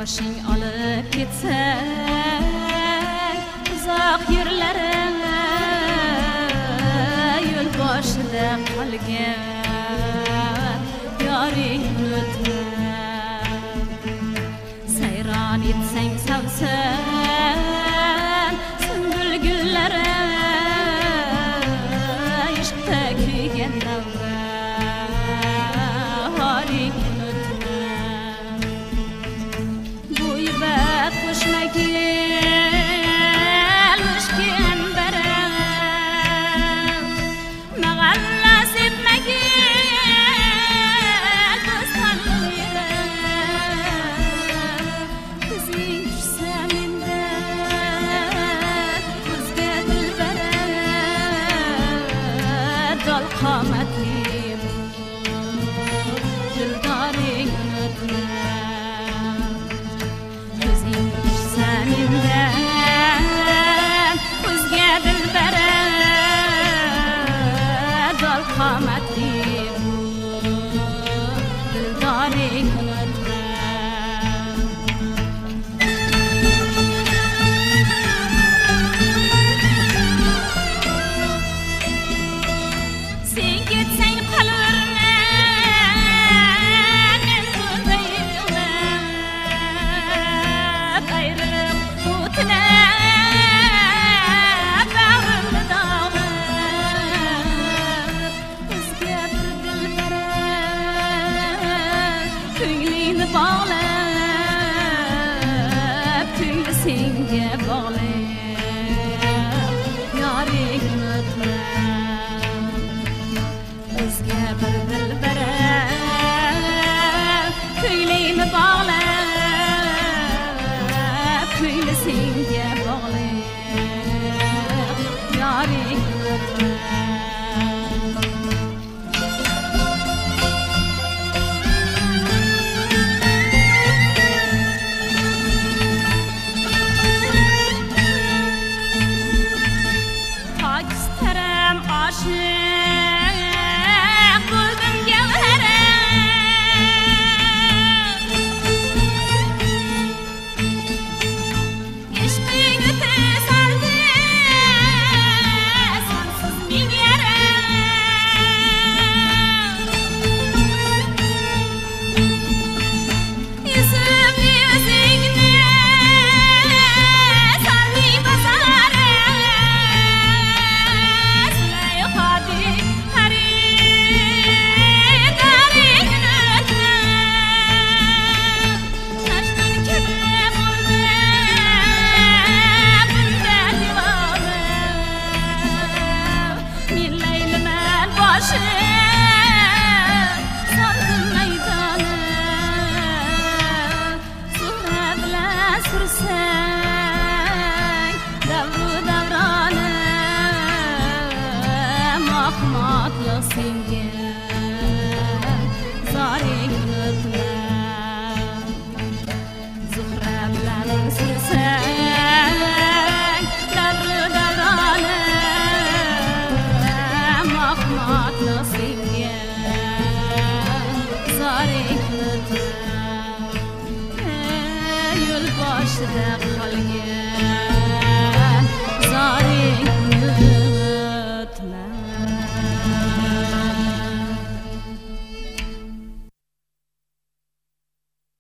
boshing olib ketsang uzoq yerlari yo'l boshida qolgan yoring unutma sayron etsang savsan sunbul gullari ishqda kuygan davra horing unutma bu ibat qo'shmagan mushkin bara mag'alla sepmagan do'stonning yeri ko'zing tushsa menda o'zga dilbara dol qomatli dildoring unutma ko'zing tushsa menda o'zga dilbara dol qomatli dildoring unutma sen ketsang qolaverman men to'rda yig'lab ayrilib o'tinab bag'rimni dog'lab o'zga bir dilbara ko'nglingni bog'lab ko'ngli senga bog'lab yoring unutma o'zga bir dilbara ko'nglingni bog'lab ko'ngli senga bog'lab yoring unutma Pakistaram aşık buldum gavhara ishqing o'ta saldi sonsiz ming yara yusufli o'zingni salli basara Züleyha'di xaridaring unutma Majnun kabi bo'ldim bunda divona men Layliman boshim soldim maydona Zuhra bilan sursang davru davroni mahmudliq senga zoring unutma Zuhra bilan sursang davru davroni mahmudliq senga zoring unutma yo'l boshida qolgan